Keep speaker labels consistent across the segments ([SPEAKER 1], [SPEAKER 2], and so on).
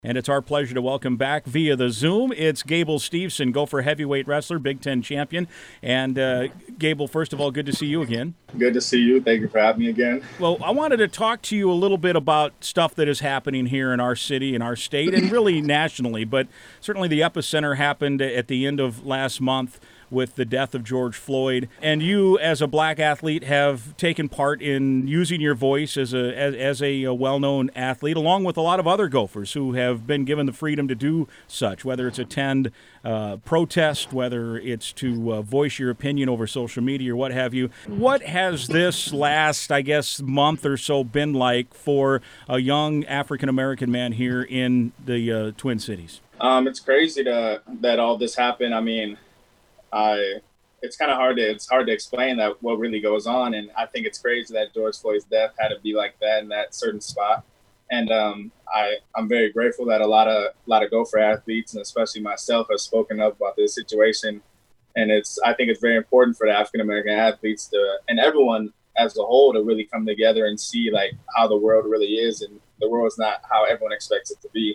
[SPEAKER 1] And it's our pleasure to welcome back via the Zoom. It's Gable Steveson, Gopher heavyweight wrestler, Big Ten champion. And Gable, first of all, good to see you again.
[SPEAKER 2] Good to see you. Thank you for having me again.
[SPEAKER 1] Well, I wanted to talk to you a little bit about stuff that is happening here in our city, in our state, and really nationally. But certainly the epicenter happened at the end of last month with the death of George Floyd. And you, as a black athlete, have taken part in using your voice as a well-known athlete, along with a lot of other Gophers who have been given the freedom to do such, whether it's attend protest, whether it's to voice your opinion over social media or what have you. What has this last, I guess, month or so been like for a young African-American man here in the Twin Cities?
[SPEAKER 2] It's crazy that all this happened. I mean, it's kind of hard to explain that what really goes on, and I think it's crazy that George Floyd's death had to be like that in that certain spot. And I'm very grateful that a lot of Gopher athletes, and especially myself, have spoken up about this situation. And I think it's very important for the African American athletes and everyone as a whole to really come together and see like how the world really is, and the world is not how everyone expects it to be.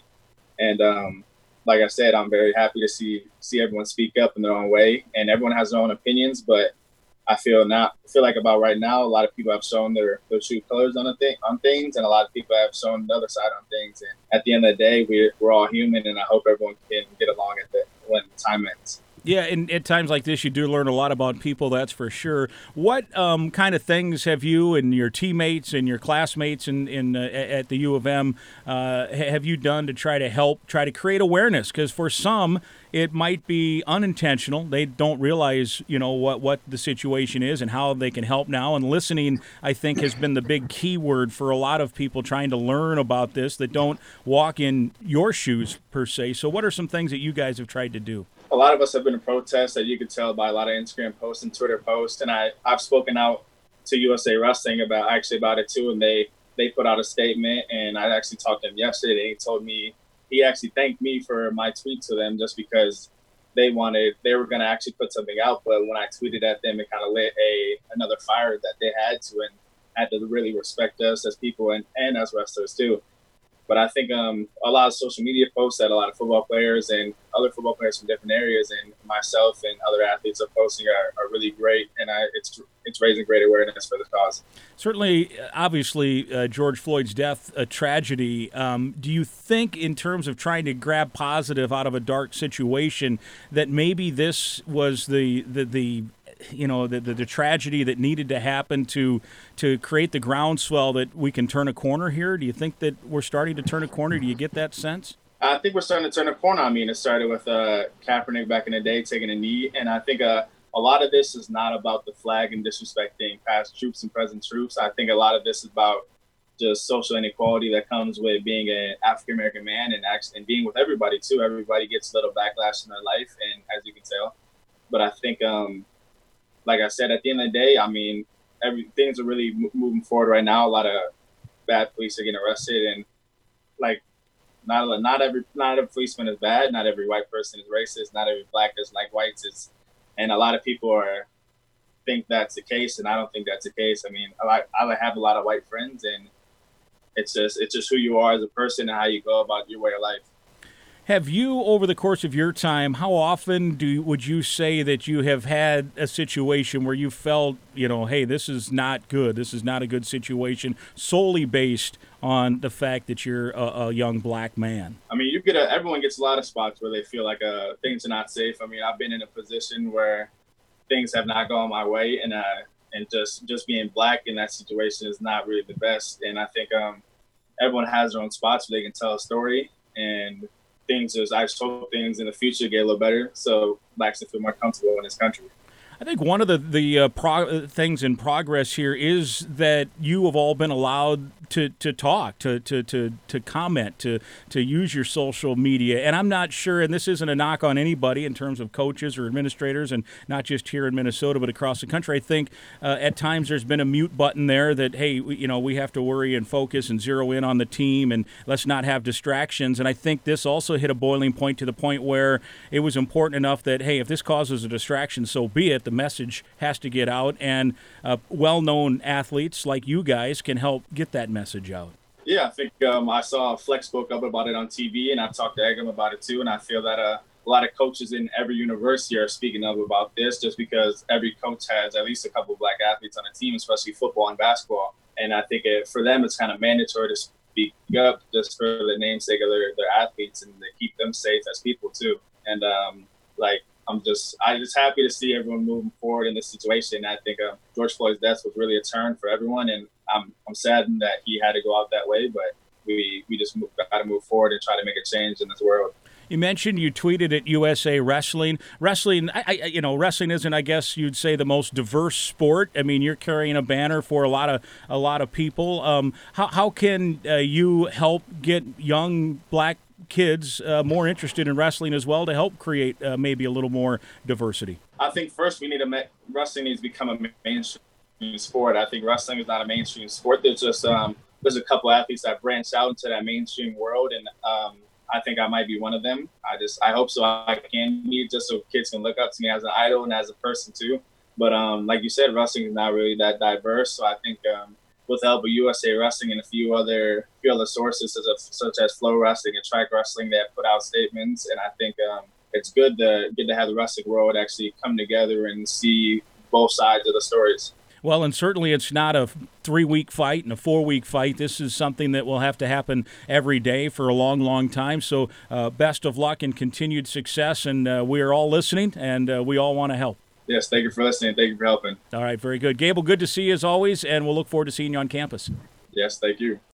[SPEAKER 2] And like I said, I'm very happy to see everyone speak up in their own way, and everyone has their own opinions. But I feel like about right now, a lot of people have shown their true colors on things, and a lot of people have shown the other side on things. And at the end of the day, we're all human, and I hope everyone can get along when time ends.
[SPEAKER 1] Yeah, and at times like this, you do learn a lot about people, that's for sure. What kind of things have you and your teammates and your classmates at the U of M have you done to try to create awareness? Because for some, it might be unintentional. They don't realize, what the situation is and how they can help now. And listening, I think, has been the big key word for a lot of people trying to learn about this that don't walk in your shoes, per se. So what are some things that you guys have tried to do?
[SPEAKER 2] A lot of us have been in protests, that you could tell by a lot of Instagram posts and Twitter posts. And I've spoken out to USA Wrestling about it too. And they put out a statement, and I actually talked to him yesterday. He actually thanked me for my tweet to them, just because they were going to actually put something out. But when I tweeted at them, it kind of lit another fire that they had to really respect us as people and as wrestlers too. But I think a lot of social media posts that a lot of football players and other football players from different areas and myself and other athletes are posting are really great, and it's raising great awareness for the cause.
[SPEAKER 1] Certainly, obviously, George Floyd's death, a tragedy. Do you think, in terms of trying to grab positive out of a dark situation, that maybe this was the tragedy that needed to happen to create the groundswell that we can turn a corner here? Do you think that we're starting to turn a corner? Do you get that sense?
[SPEAKER 2] I think we're starting to turn a corner. I mean, it started with Kaepernick back in the day taking a knee, and I think a lot of this is not about the flag and disrespecting past troops and present troops. I think a lot of this is about just social inequality that comes with being an African-American man and being with everybody too. Everybody gets a little backlash in their life, and as you can tell. But I think like I said, at the end of the day, I mean, things are really moving forward right now. A lot of bad police are getting arrested, and like not every policeman is bad. Not every white person is racist. Not every black is like whites. And a lot of people think that's the case, and I don't think that's the case. I mean, I have a lot of white friends, and it's just who you are as a person and how you go about your way of life.
[SPEAKER 1] Have you, over the course of your time, how often would you say that you have had a situation where you felt, hey, this is not good, this is not a good situation, solely based on the fact that you're a young black man? I
[SPEAKER 2] mean, everyone gets a lot of spots where they feel like things are not safe. I mean, I've been in a position where things have not gone my way, and just being black in that situation is not really the best. And I think everyone has their own spots where they can tell a story, and I just hope things in the future get a little better so blacks can feel more comfortable in this country.
[SPEAKER 1] I think one of the things in progress here is that you have all been allowed to talk, to comment, to use your social media. And I'm not sure, and this isn't a knock on anybody in terms of coaches or administrators, and not just here in Minnesota, but across the country. I think at times there's been a mute button there that, hey, we have to worry and focus and zero in on the team, and let's not have distractions. And I think this also hit a boiling point to the point where it was important enough that, hey, if this causes a distraction, so be it. The message has to get out, and well-known athletes like you guys can help get that message out.
[SPEAKER 2] Yeah, I think I saw Flex spoke up about it on TV, and I've talked to Egum about it too. And I feel that a lot of coaches in every university are speaking up about this, just because every coach has at least a couple of black athletes on a team, especially football and basketball. And I think for them, it's kind of mandatory to speak up just for the namesake of their athletes and to keep them safe as people too. And like I'm just happy to see everyone moving forward in this situation. I think George Floyd's death was really a turn for everyone, and I'm saddened that he had to go out that way. But we just got to move forward and try to make a change in this world.
[SPEAKER 1] You mentioned you tweeted at USA Wrestling. Wrestling, wrestling isn't, I guess you'd say, the most diverse sport. I mean, you're carrying a banner for a lot of people. How can you help get young black kids more interested in wrestling as well to help create maybe a little more diversity?
[SPEAKER 2] I think first we need to wrestling needs to become a mainstream sport. I think wrestling is not a mainstream sport. There's just there's a couple athletes that branched out into that mainstream world, and I think I might be one of them. I hope so. I can be, just so kids can look up to me as an idol and as a person too. But like you said, wrestling is not really that diverse. So I think with the help of USA Wrestling and a few other sources such as Flow Wrestling and Track Wrestling, they have put out statements. And I think it's good to have the wrestling world actually come together and see both sides of the stories.
[SPEAKER 1] Well, and certainly it's not a 3-week fight and a 4-week fight. This is something that will have to happen every day for a long, long time. So best of luck and continued success. And we are all listening, and we all want to help.
[SPEAKER 2] Yes, thank you for listening. Thank you for helping.
[SPEAKER 1] All right, very good. Gable, good to see you as always, and we'll look forward to seeing you on campus.
[SPEAKER 2] Yes, thank you.